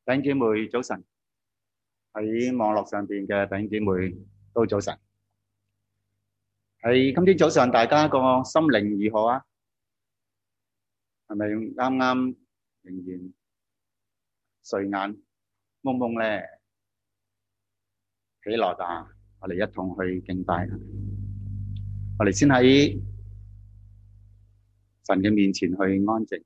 弟兄姊妹早晨，喺網絡上邊嘅弟兄姊妹都早晨。喺今天早上，大家個心靈如何啊？係咪啱啱仍然睡眼蒙蒙咧？起來吧，我哋一同去敬拜。我哋先喺神嘅面前去安靜，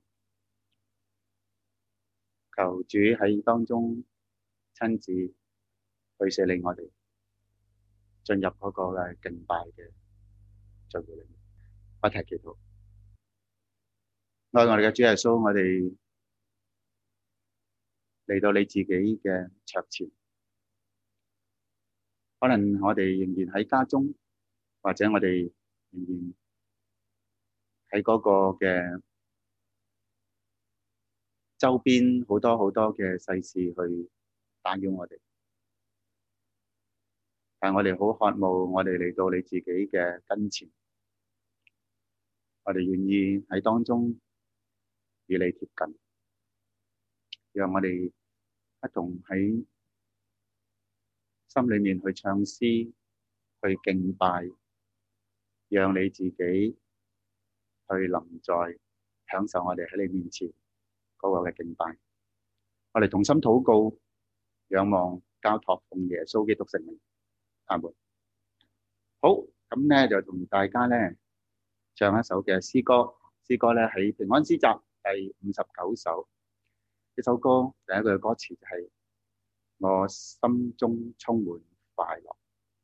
求主喺當中親自去帶領我哋進入嗰個嘅敬拜嘅聚會裏面。一齊祈禱。愛我哋嘅主耶穌，我哋嚟到你自己嘅桌前，可能我哋仍然喺家中，或者我哋仍然喺嗰個嘅周邊好多好多嘅世事去打擾我哋，但我哋好渴慕我哋嚟到你自己嘅跟前，我哋願意喺當中與你貼近，讓我哋一同喺心裏面去唱詩，去敬拜，讓你自己去臨在，享受我哋喺你面前嗰個嘅敬拜。我哋同心禱告，仰望交託奉耶穌基督聖名，阿門。好，咁咧就同大家咧唱一首嘅詩歌，詩歌咧喺平安詩集第59首。呢首歌第一句嘅歌詞就係我心中充滿快樂。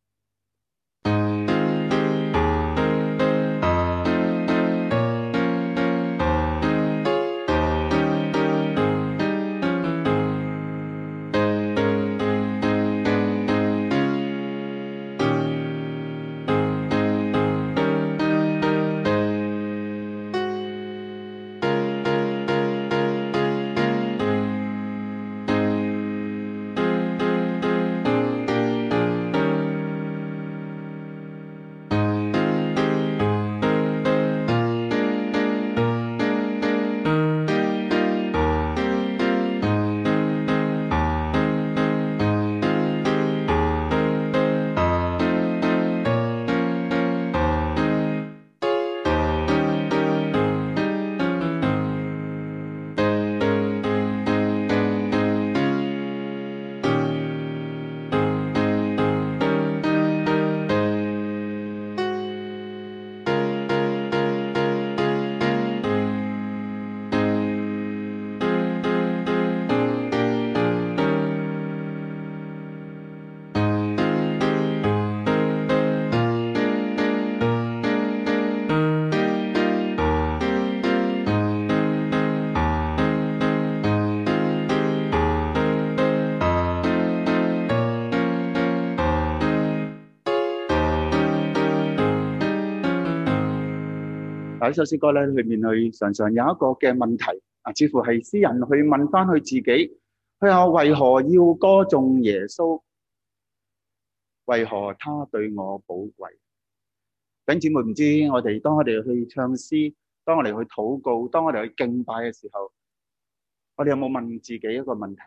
呢首詩歌咧，裏面去常常有一個嘅問題啊，似乎係詩人去問翻佢自己，佢話為何要歌頌耶穌？為何他對我寶貴？弟兄姊妹，唔知當我哋去唱詩，當我哋去禱告，當我哋去敬拜嘅時候，我哋有冇問自己一個問題？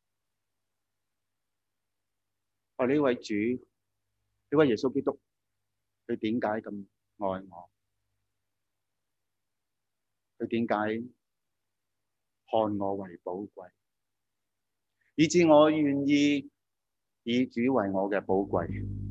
我呢位主，呢位耶穌基督，佢點解咁愛我？佢點解看我為寶貴，以致我願意以主為我嘅寶貴？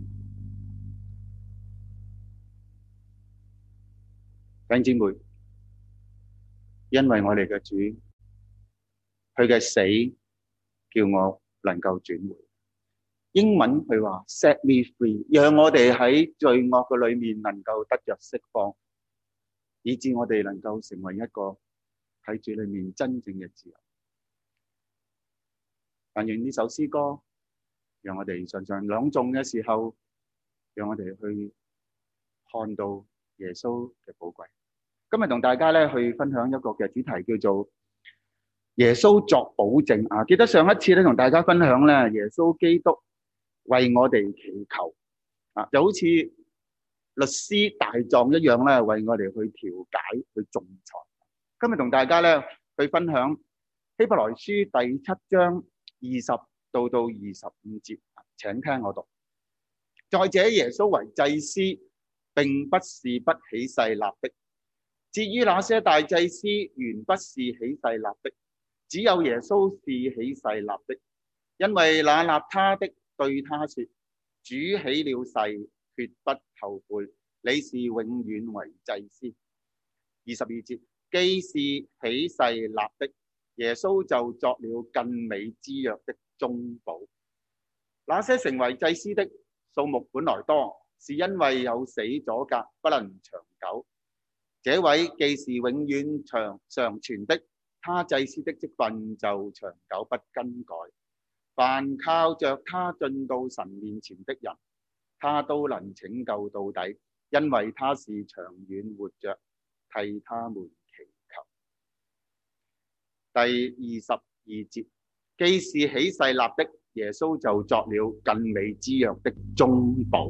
弟兄姊妹，因為我哋嘅主，佢嘅死叫我能夠轉回。英文佢話 set me free， 讓我哋喺罪惡嘅裏面能夠得着釋放，以致我哋能夠成為一個喺主裏面真正嘅自由。但願呢首詩歌，讓我哋常常朗誦嘅時候，讓我哋去看到耶穌嘅寶貴。今日同大家咧去分享一個嘅主題，叫做耶穌作保證啊！記得上一次咧同大家分享咧，耶穌基督為我哋祈求啊，就好似律師大狀一樣咧，為我哋去調解、去仲裁。今日同大家咧去分享希伯來書第7章 20到25節，請聽我讀。再者，耶穌為祭司，並不是不起誓立的。至於那些大祭司，原不是起誓立的，只有耶穌是起誓立的，因為那立他的對他說：主起了誓，決不後悔，你是永遠為祭司。22節，既是起誓立的，耶穌就作了更美之約的中保。那些成為祭司的數目本來多，是因為有死阻隔，不能長久。這位既是永遠常存的，他祭司的職分就長久不更改。凡靠着他進到神面前的人，他都能拯救到底，因為他是長遠活着，替他們祈求。第22節，既是起誓立的，耶穌就作了更美之約的中保。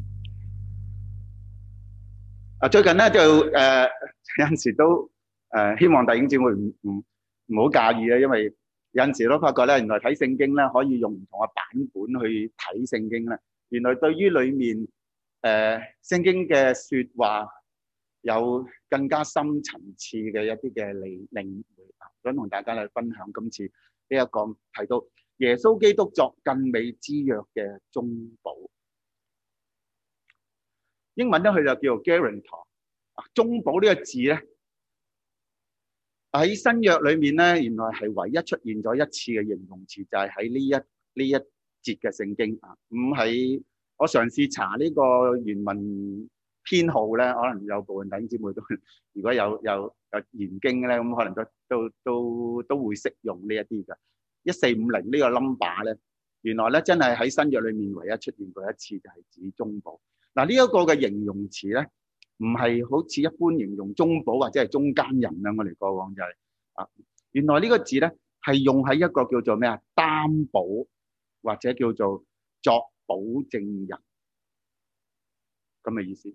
最近咧就有陣時都希望弟兄姊妹唔好介意啊，因為有陣時都發覺咧，原來睇聖經咧可以用唔同嘅版本去睇聖經咧。原來對於裡面聖經嘅説話有更加深層次嘅一啲嘅領會，想同大家嚟分享今次呢一個提到耶穌基督作更美之約嘅中保。英文咧佢就叫做 guarantor。中保呢個字咧喺新約裏面咧，原來係唯一出現咗一次嘅形容詞，就係喺呢一節嘅聖經啊。咁喺我嘗試查呢個原文編號咧，可能有部分弟兄姊妹都如果有研經咧，咁可能都會識用呢一啲嘅1450呢個 number 咧。原來咧真係喺新約裏面唯一出現過一次，就係指中保。嗱，呢一個嘅形容詞咧，唔係好似一般形容中保或者係中間人啦。我哋過往就係原來呢個字咧係用喺一個叫做咩啊擔保或者叫做作保證人咁嘅意思。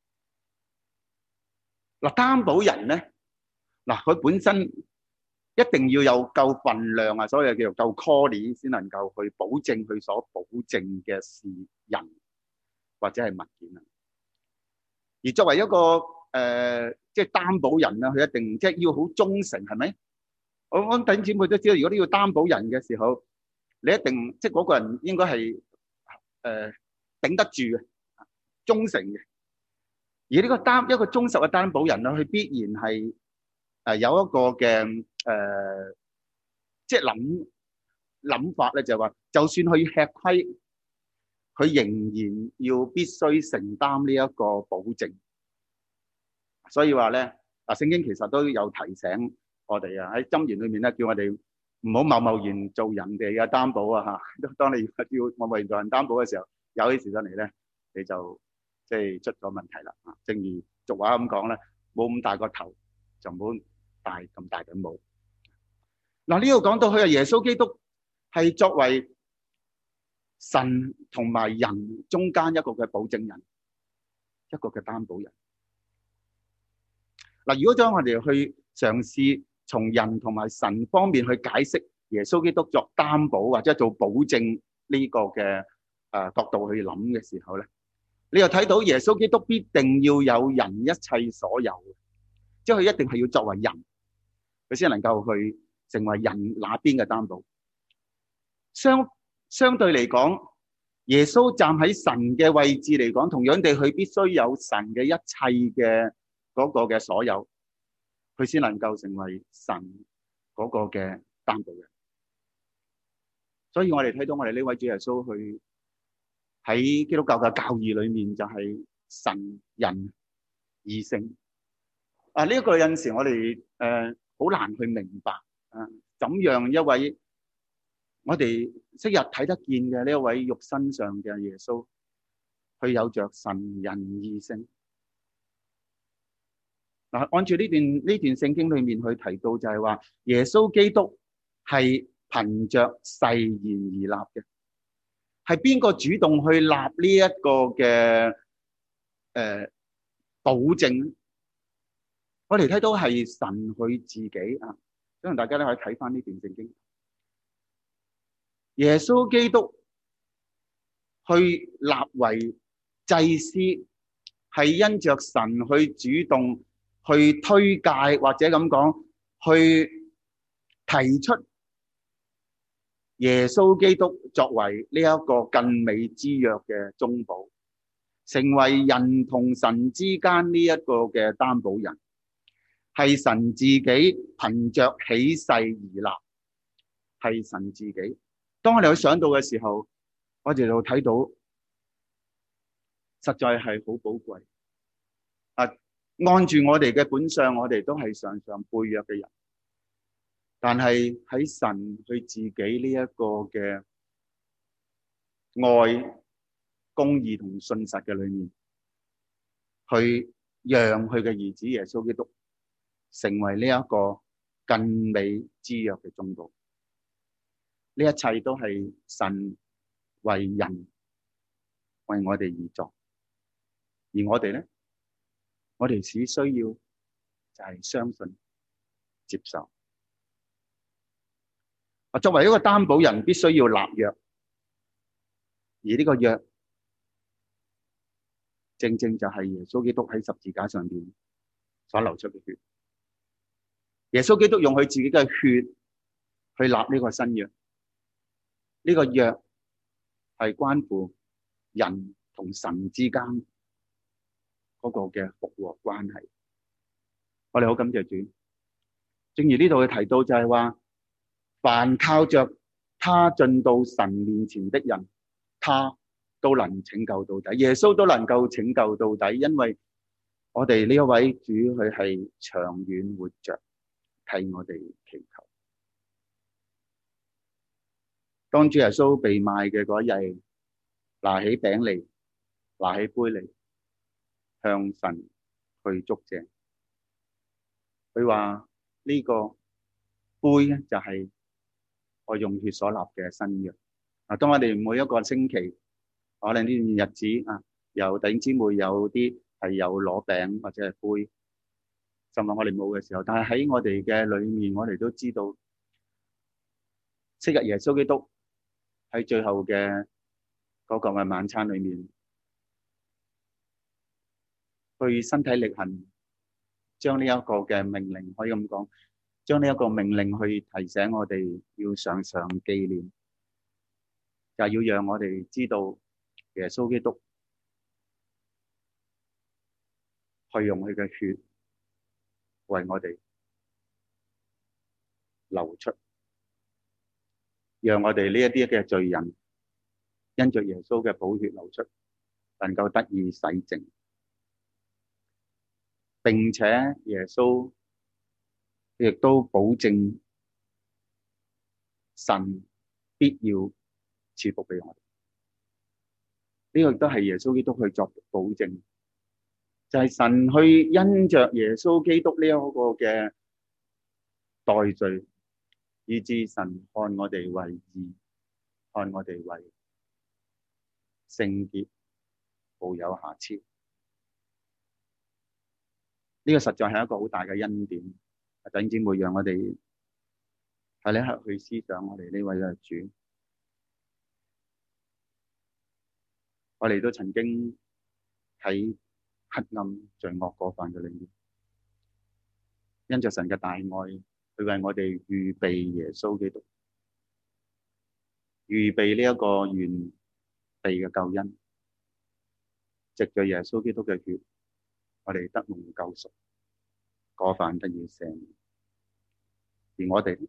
嗱，擔保人咧，嗱佢本身一定要有夠份量啊，所以叫做夠 quality 先能夠去保證佢所保證嘅事人或者係物件啊。而作為一個即係擔保人啦，佢一定即係要好忠誠，係咪？我弟兄姊妹都知道，如果你要擔保人嘅時候，你一定即係嗰個人應該係頂得住嘅，忠誠嘅。而呢個一個忠實嘅擔保人啦，佢必然係有一個嘅即係諗法咧，就係話，就算佢吃虧，佢仍然要必須承擔呢一個保證。所以話咧，聖經其實都有提醒我哋啊，喺箴言裏面咧，叫我哋唔好貿貿然做人哋嘅擔保啊嚇。當你要貿貿然做人擔保嘅時候，有啲事上嚟咧，你就即係出咗問題啦。正如俗話咁講咧，冇咁大個頭就冇戴咁大頂帽。嗱，呢度講到佢係耶穌基督係作為神同埋人中間一個嘅保證人，一個嘅擔保人。嗱，如果將我哋去嘗試從人同埋神方面去解釋耶穌基督作擔保或者做保證呢個嘅角度去諗嘅時候咧，你又睇到耶穌基督必定要有人一切所有，即係佢一定係要作為人，佢先能夠去成為人那邊嘅擔保。相對嚟講，耶穌站喺神嘅位置嚟講，同樣地佢必須有神嘅一切嘅嗰個嘅所有，佢先能夠成為神嗰個嘅擔保人。所以我哋睇到我哋呢位主耶穌去喺基督教嘅教義裏面，就係神人二性。呢一個有陣時我哋好難去明白怎樣一位我哋昔日睇得見嘅呢一位肉身上嘅耶穌，佢有着神人二性。嗱，按住呢段聖經裏面去提到，就係話耶穌基督係憑着誓言而立嘅。係邊個主動去立呢一個嘅保證？我哋睇到係神佢自己啊，所以大家咧可以睇翻呢段聖經。 耶穌基督去立為祭司，係因着神去主動去推介，或者咁講，去提出耶穌基督作為呢一個更美之約嘅中保，成為人同神之間呢一個嘅擔保人，係神自己憑着起誓而立，係神自己。當我哋去想到嘅時候，我哋就睇到實在係好寶貴。按住我哋嘅本相，我哋都係常常背約嘅人，但係喺神佢自己呢一個嘅愛、公義同信實嘅裏面，去讓佢嘅兒子耶穌基督成為呢一個更美之約嘅中保。呢一切都係神為人為我哋而作，而我哋咧，我哋只需要就係相信接受。作為一個擔保人，必須要立約，而呢個約正正就係耶穌基督喺十字架上邊所流出嘅血。耶穌基督用佢自己嘅血去立呢個新約，呢個約係關乎人同神之間嗰個嘅復和關係。我哋好感謝主。正如呢度嘅提到就係話，凡靠着他進到神面前的人，他都能拯救到底。耶穌都能夠拯救到底，因為我哋呢一位主佢係長遠活着，替我哋祈求。當主耶穌被賣嘅嗰一日，拿起餅嚟，拿起杯嚟，向神去祝謝。佢話呢個杯咧就係我用血所立嘅新約。當我哋每一個星期，可能呢段日子有弟兄姊妹有啲係有攞餅或者係杯，甚至我哋冇嘅時候，但係喺我哋嘅裏面，我哋都知道，昔日耶穌基督喺最後嘅嗰個嘅晚餐裏面，去身體力行，將呢一個嘅命令，可以咁講，將呢一個命令去提醒我哋要常常紀念，就係要讓我哋知道耶穌基督去用佢嘅血為我哋流出，讓我哋呢一啲嘅罪人因着耶穌嘅寶血流出，能夠得以洗淨，並且耶穌亦都保證神必要賜福俾我哋。呢個亦都係耶穌基督去作保證，就係神去因着耶穌基督呢一個嘅代罪，以致神看我哋為義，看我哋為聖潔，無有瑕疵。呢個實在係一個好大嘅恩典。弟兄姊妹，讓我哋喺呢一刻去思想我哋呢位嘅主。我哋都曾經喺黑暗罪惡過犯嘅裏面，因着神嘅大愛，佢為我哋預備耶穌基督，預備呢一個完備嘅救恩，藉着耶穌基督嘅血，我哋得蒙救贖，過犯得以赦免。而我哋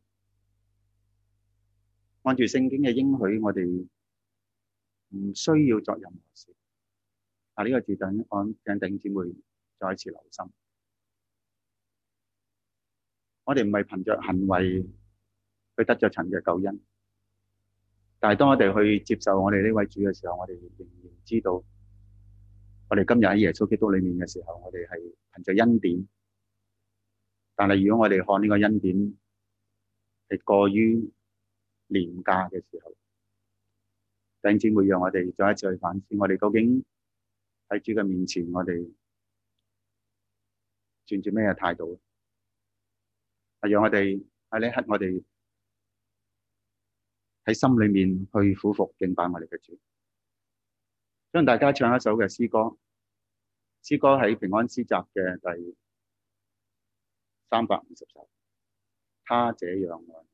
按住聖經嘅應許，我哋唔需要作任何事。呢個字等我請弟兄姊妹再一次留心。我哋唔係憑着行為去得着神嘅救恩，但係當我哋去接受我哋呢位主嘅時候，我哋仍然知道，我哋今日喺耶穌基督裏面嘅時候，我哋係憑着恩典。但係如果我哋看呢個恩典係過於廉價嘅時候，弟兄姊妹，讓我哋再一次去反思，我哋究竟喺主嘅面前，我哋存住咩態度？讓我哋喺呢一刻，我哋喺心裏面去俯伏敬拜我哋嘅主。想大家唱一首嘅詩歌，詩歌喺平安詩集嘅第350首，他這樣愛我。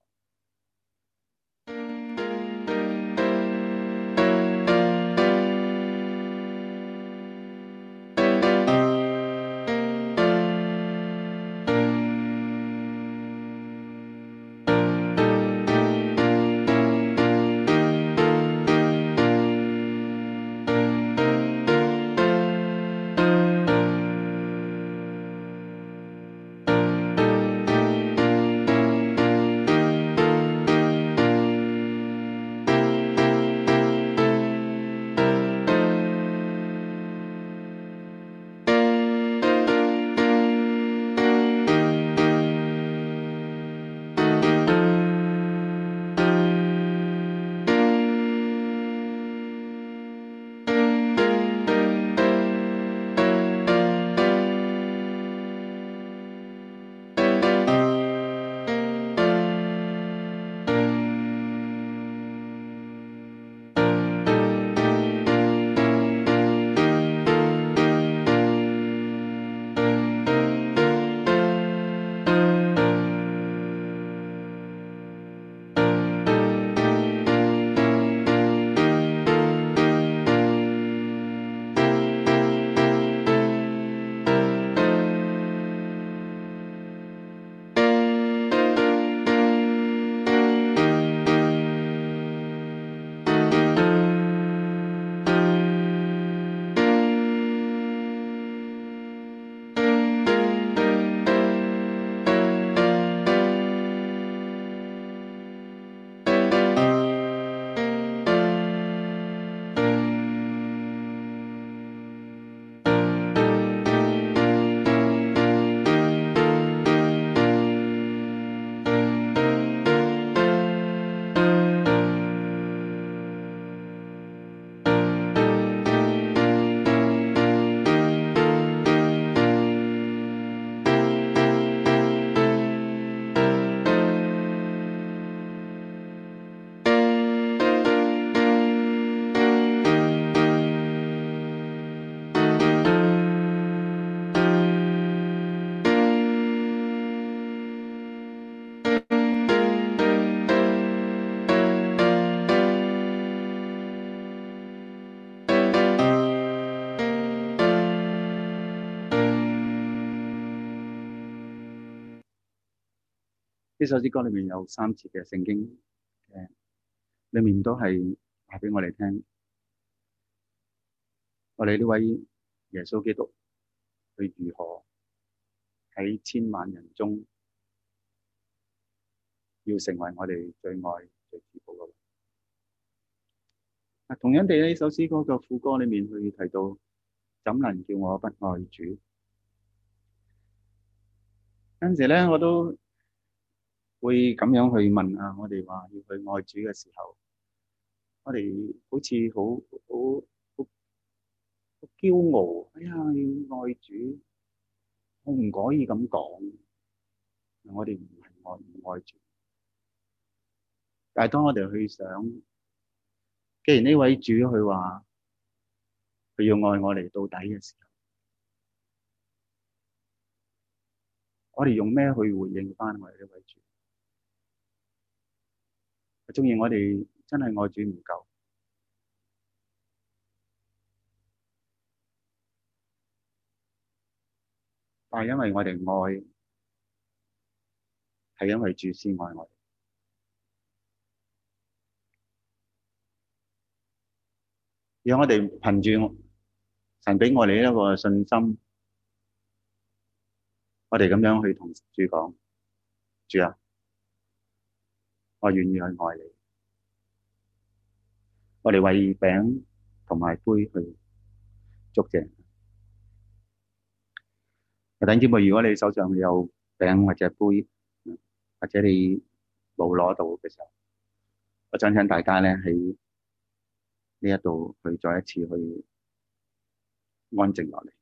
呢首詩歌裏面有3節嘅聖經嘅，裏面都係話俾我哋聽，我哋呢位耶穌基督佢如何喺千萬人中要成為我哋最愛最自豪嘅。同樣地，呢首詩歌嘅副歌裏面去提到，怎能叫我不愛主？有陣時咧，我都會咁樣去問啊，我哋話要去愛主嘅時候，我哋好似好驕傲，哎呀，要愛主，我唔可以咁講，我哋唔係唔愛主。但係當我哋去想，既然呢位主佢話佢要愛我哋到底嘅時候，我哋用咩去回應翻我哋呢位主？縱然我哋真係愛主唔夠，但係因為我哋愛，係因為主先愛我哋。讓我哋憑住神俾我哋一個信心，我哋咁樣去同主講：主啊，我願意去愛你。我哋為餅同埋杯去祝謝。弟兄姊妹，如果你手上有餅或者杯，或者你冇攞到嘅時候，我想請大家咧喺呢一度去再一次去安靜落嚟，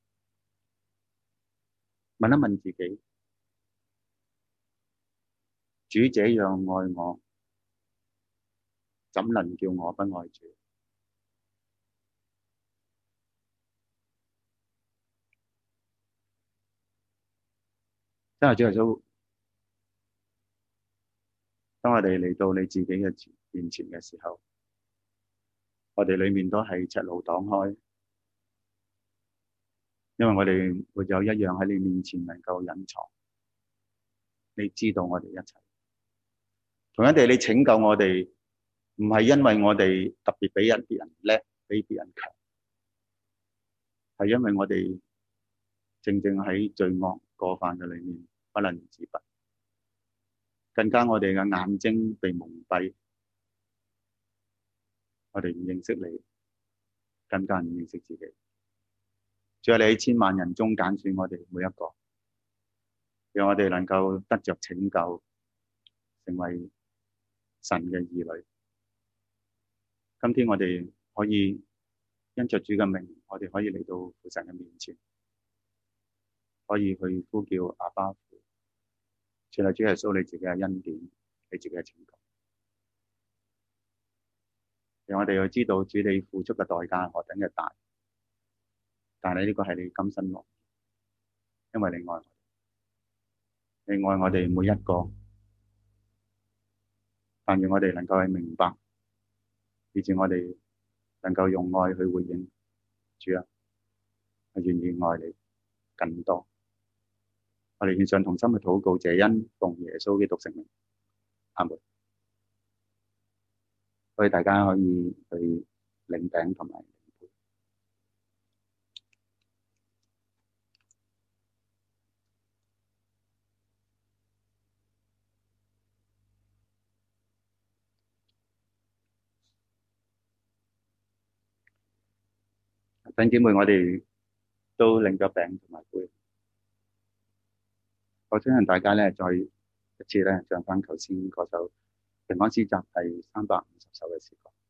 問一問自己：主這樣愛我， 怎能叫我不愛主？真係主耶穌，當我哋嚟到你自己嘅面前嘅時候，我哋裏面都係赤露敞開，因為我哋沒有一樣喺你面前能夠隱藏。你知道我哋一切，同樣地，你拯救我哋，唔係因為我哋特別比別人叻，比別人強，係因為我哋正正喺罪惡過犯嘅裏面不能自拔，更加我哋嘅眼睛被蒙蔽，我哋唔認識你，更加唔認識自己。主啊，你喺千萬人中揀選我哋每一個，讓我哋能夠得着拯救，成為神嘅兒女。今天我哋可以因着主嘅名，我哋可以嚟到父神嘅面前，可以去呼叫阿爸父，全係主耶穌你自己嘅恩典，你自己嘅拯救。讓我哋去知道主你付出嘅代價何等嘅大，但係呢個係你甘心樂，因為你愛我哋，你愛我哋每一個。但願我哋能夠去明白，以致我哋能夠用愛去回應主啊，我願意愛你更多。我哋獻上同心去禱告謝恩，奉耶穌基督聖名，阿門。所以大家可以去領餅同埋。弟兄姊妹，我哋都領咗餅同埋杯。我相信大家咧，再一次咧唱翻頭先嗰首平安詩集第350首嘅詩歌。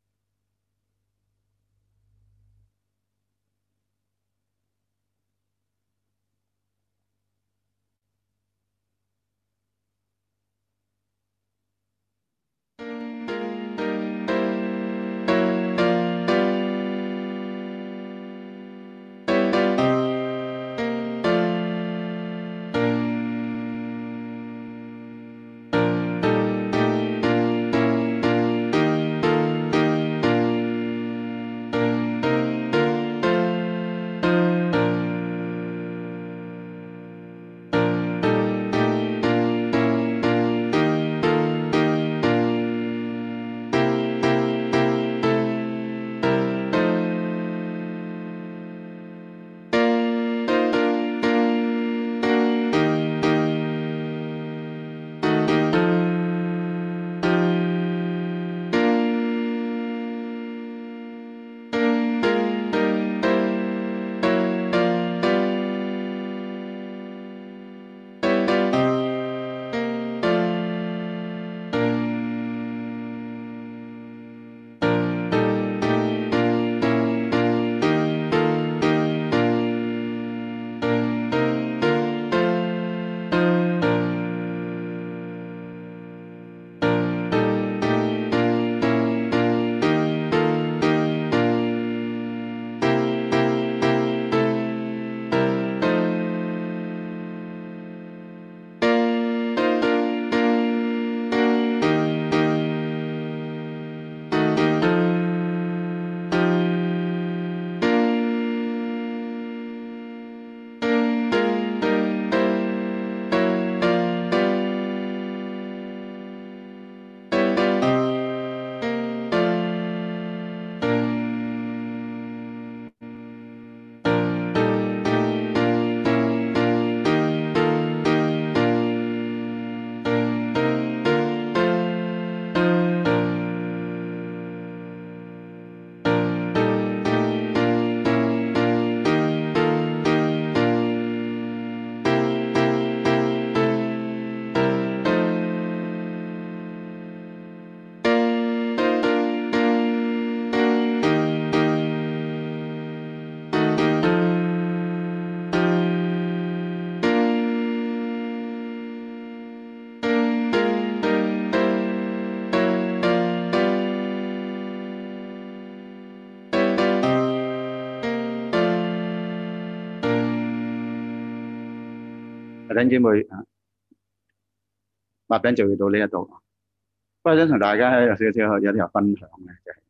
弟兄姊妹啊，擘餅就會到呢一度。不過想同大家有少少有啲分享嘅，就係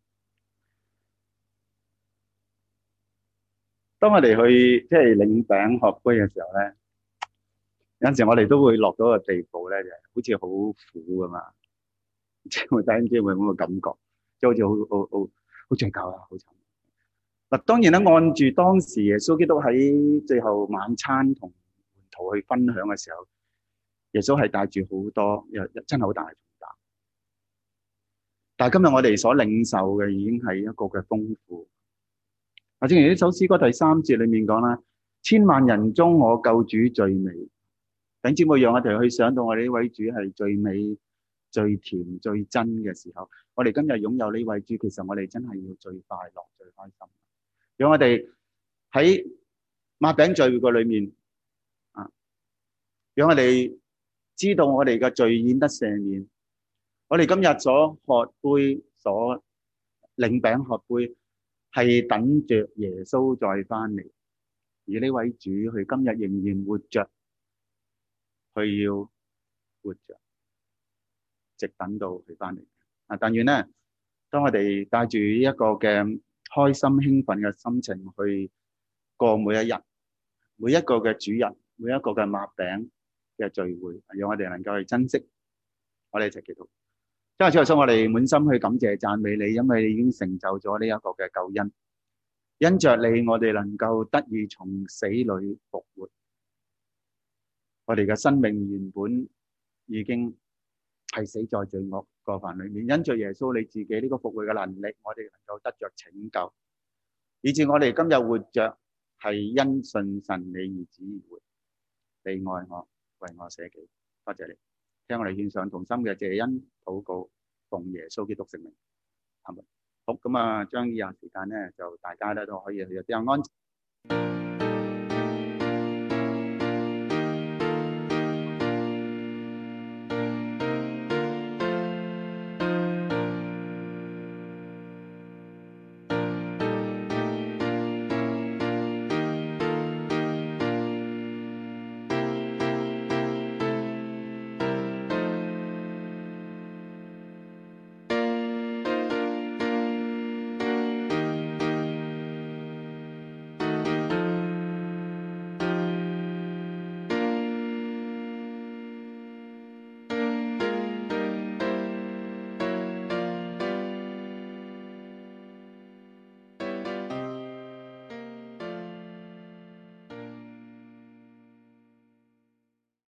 當我哋去即係領餅喝杯嘅時候咧，有陣時我哋都會落到個地步咧，就係好似好苦㗎嘛。即係弟兄姊妹有冇個感覺？即係好似好罪疚啊，好慘。嗱，當然啦，按住當時耶穌基督喺最後晚餐同門徒去分享嘅時候，耶穌係帶住好多真係好大嘅重擔。但係今日我哋所領受嘅已經係一個嘅豐富。正如呢首詩歌第3節裏面講啦，千萬人中我救主最美。弟兄姊妹，讓我哋去想到我哋呢位主係最美、最甜、最真嘅時候，我哋今日擁有呢位主，其實我哋真係要最快樂、最開心。讓我哋喺擘餅聚會嘅裏面啊，讓我哋知道我哋嘅罪已得赦免。我哋今日所喝杯、所領餅喝杯，係等着耶穌再翻嚟。而呢位主佢今日仍然活着，佢要活着，直等到佢翻嚟。但願咧，當我哋帶住一個嘅開心興奮嘅心情去過每一日，每一個嘅主日，每一個嘅擘餅嘅聚會，讓我哋能夠去珍惜。我哋一齊祈禱。真係主耶穌，我哋滿心去感謝讚美你，因為你已經成就咗呢一個嘅救恩。因着你，我哋能夠得以從死裏復活。我哋嘅生命原本已經係死在罪惡過犯裏面，因着耶穌你自己呢個復活嘅能力，我哋能夠得着拯救，以致我哋今日活着係因信神你兒子而活。你愛我，為我捨己，多謝你。聽我哋獻上同心嘅謝恩禱告，奉耶穌基督聖名，阿門。好，咁啊，將以下時間咧，就大家咧都可以去有啲安靜。